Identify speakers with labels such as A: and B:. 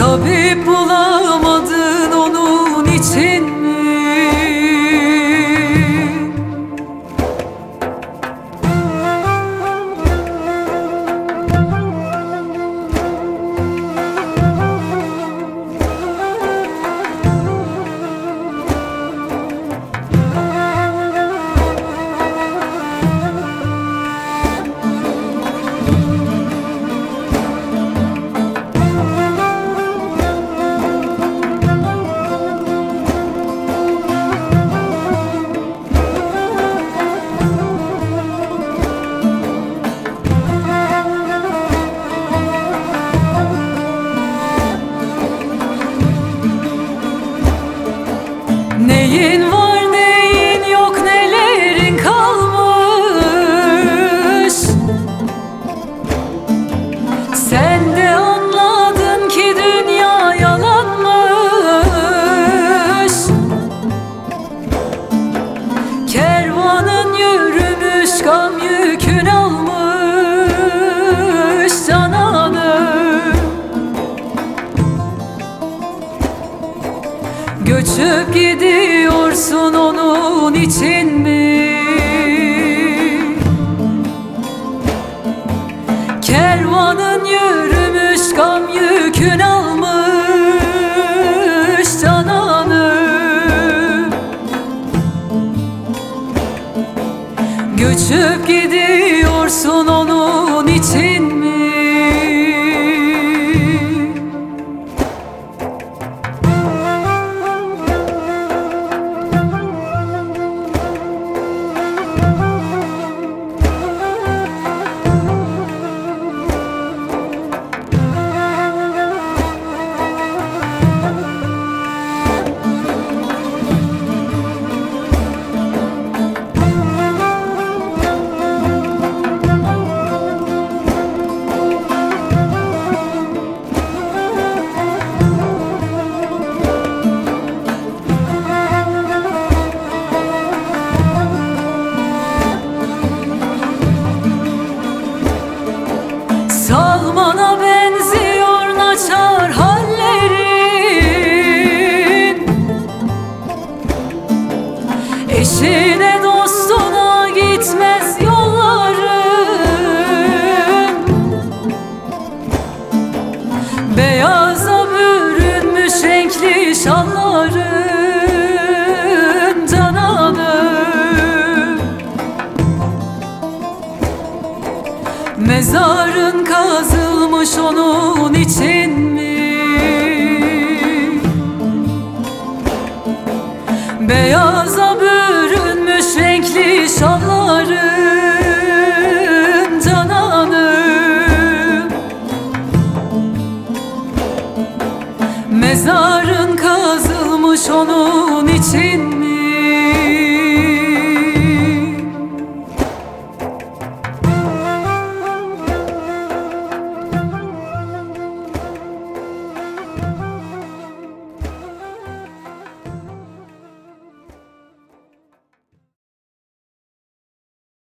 A: Tabip bulamadın onun için mi? Neyin var neyin yok, nelerin kalmış. Sen de anladın ki dünya yalanmış. Kervanın yürümüş, gam yükün almış cananı. Göçüp gidiyorsun onun için mi? Kervanın yürümüş, gam yükün almış cananı. Göçüp gidiyorsun onun için mi? Salmana benziyor naçar hallerin. Eşine dostuna gitmez yolların. Beyaza bürünmüş renkli şalların cananı. Mezarın kazılmış onun için mi? Beyaza bürünmüş renkli şalların cananı. Mezarın kazılmış onun için mi?